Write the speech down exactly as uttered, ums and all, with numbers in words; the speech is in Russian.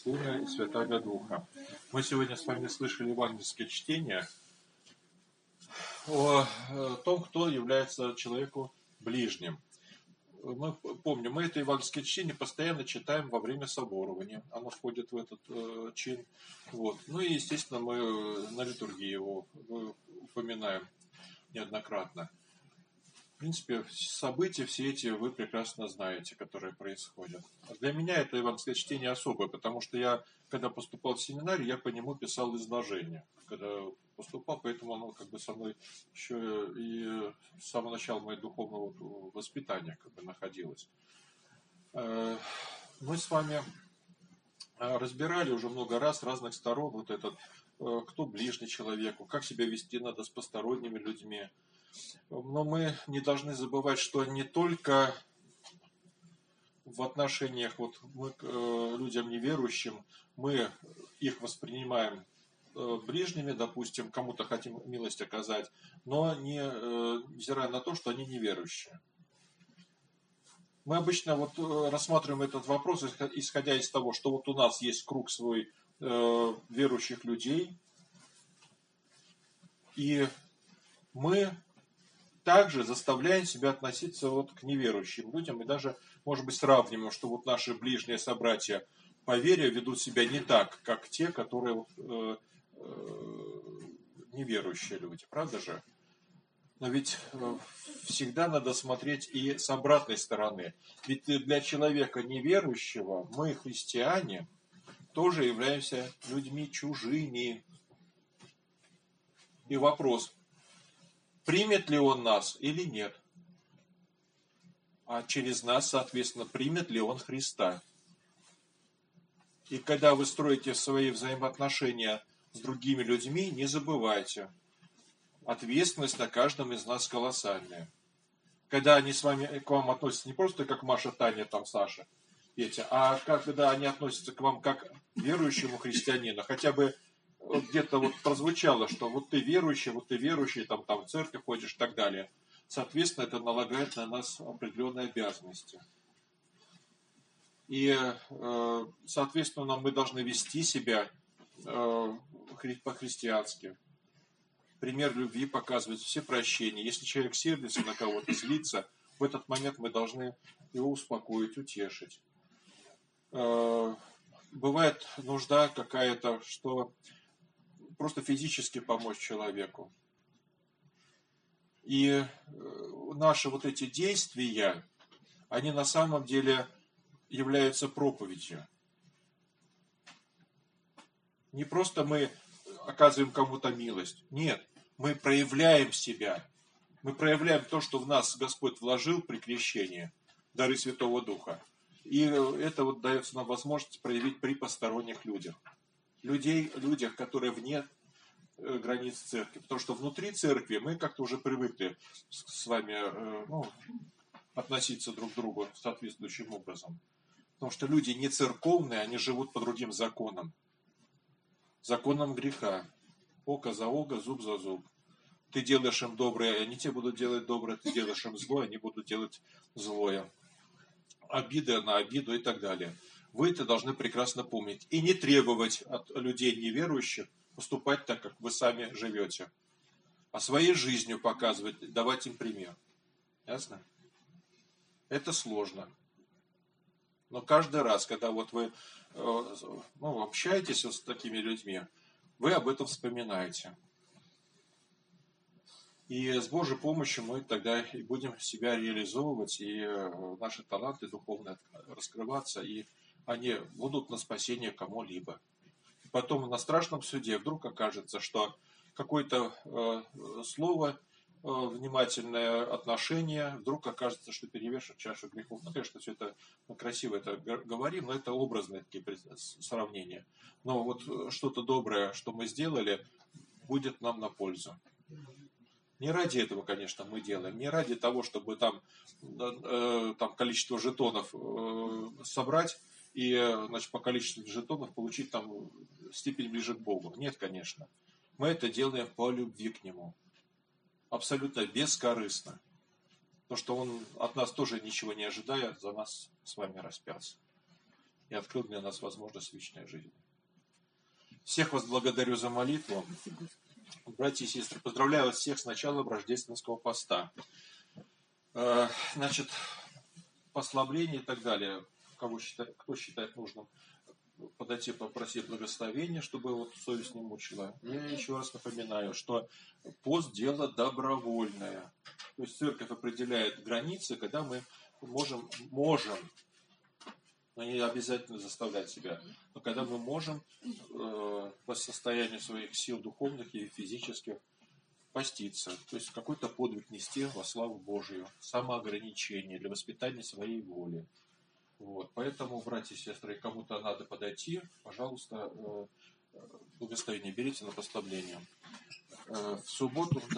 Сына и Святаго Духа. Мы сегодня с вами слышали евангельское чтение о том, кто является человеку ближним. Мы помним, мы это евангельское чтение постоянно читаем во время соборования. Оно входит в этот э, чин. Вот. Ну и, естественно, мы на литургии его упоминаем неоднократно. В принципе, события все эти вы прекрасно знаете, которые происходят. Для меня это евангельское чтение особое, потому что я, когда поступал в семинарий, я по нему писал изложение. Когда поступал, поэтому оно как бы со мной еще и с самого начала моего духовного воспитания как бы находилось. Мы с вами разбирали уже много раз с разных сторон вот этот, кто ближний человеку, как себя вести надо с посторонними людьми. Но мы не должны забывать, что не только в отношениях вот мы к людям неверующим, мы их воспринимаем ближними, допустим, кому-то хотим милость оказать, но не, невзирая на то, что они неверующие. Мы обычно вот рассматриваем этот вопрос, исходя из того, что вот у нас есть круг свой э, верующих людей, и мы также заставляем себя относиться вот к неверующим людям, и даже, может быть, сравниваем, что вот наши ближние собратья по вере ведут себя не так, как те, которые э, э, неверующие люди, правда же? Но ведь э, всегда надо смотреть и с обратной стороны. Ведь для человека неверующего мы, христиане, тоже являемся людьми чужими. И вопрос, примет ли он нас или нет? А через нас, соответственно, примет ли он Христа? И когда вы строите свои взаимоотношения с другими людьми, не забывайте, ответственность на каждом из нас колоссальная. Когда они с вами, к вам относятся не просто как Маша, Таня, там, Саша, Петя, а когда они относятся к вам как верующему христианину, хотя бы вот где-то вот прозвучало, что вот ты верующий, вот ты верующий, там, там в церковь ходишь и так далее. Соответственно, это налагает на нас определенные обязанности. И, соответственно, мы должны вести себя по-христиански. Пример любви показывает все прощения. Если человек сердится на кого-то, злится, в этот момент мы должны его успокоить, утешить. Бывает нужда какая-то, что просто физически помочь человеку. И наши вот эти действия, они на самом деле являются проповедью. Не просто мы оказываем кому-то милость. Нет, мы проявляем себя. Мы проявляем то, что в нас Господь вложил при крещении, дары Святого Духа. И это вот дается нам возможность проявить при посторонних людях. Людей, людях, которые вне границ церкви. Потому что внутри церкви мы как-то уже привыкли с вами ну, относиться друг к другу соответствующим образом. Потому что люди не церковные, они живут по другим законам. Законом греха. Око за око, зуб за зуб. Ты делаешь им доброе, они тебе будут делать доброе. Ты делаешь им злое, они будут делать злое. Обида на обиду и так далее. Вы это должны прекрасно помнить. И не требовать от людей неверующих поступать так, как вы сами живете. А своей жизнью показывать, давать им пример. Ясно? Это сложно. Но каждый раз, когда вот вы ну, общаетесь с такими людьми, вы об этом вспоминаете. И с Божьей помощью мы тогда и будем себя реализовывать, и наши таланты духовные раскрываться, и они будут на спасение кому-либо. Потом на страшном суде вдруг окажется, что какое-то э, слово, э, внимательное отношение, вдруг окажется, что перевешивает чашу грехов. Ну, конечно, все это ну, красиво это говорим, но это образные такие сравнения. Но вот что-то доброе, что мы сделали, будет нам на пользу. Не ради этого, конечно, мы делаем, не ради того, чтобы там, э, там количество жетонов э, собрать и значит, по количеству жетонов получить там степень ближе к Богу. Нет, конечно. Мы это делаем по любви к Нему. Абсолютно бескорыстно. Потому что Он от нас тоже ничего не ожидая, за нас с вами распялся. и открыл для нас возможность вечной жизни. Всех вас благодарю за молитву. Братья и сестры, поздравляю вас всех с началом рождественского поста. Значит, послабление и так далее. Кого считает, кто считает нужным подойти попросить благословения, чтобы вот совесть не мучила. Я еще раз напоминаю, что пост – дело добровольное. То есть церковь определяет границы, когда мы можем, можем, но не обязательно заставлять себя, но когда мы можем э, по состоянию своих сил духовных и физических поститься, то есть какой-то подвиг нести во славу Божию, самоограничение для воспитания своей воли. Вот. Поэтому, братья и сестры, кому-то надо подойти, пожалуйста, благословение берите на послабление. В субботу